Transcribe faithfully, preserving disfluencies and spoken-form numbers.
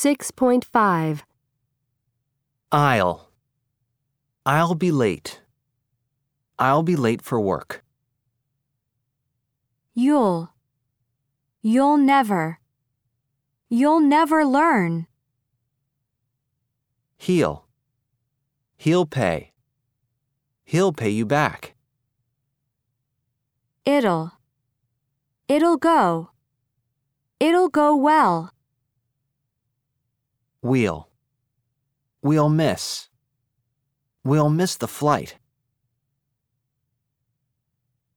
six point five. I'll. I'll be late. I'll be late for work. You'll. You'll never. You'll never learn. He'll. He'll pay. He'll pay you back. It'll. It'll go. It'll go well. We'll. We'll miss. We'll miss the flight.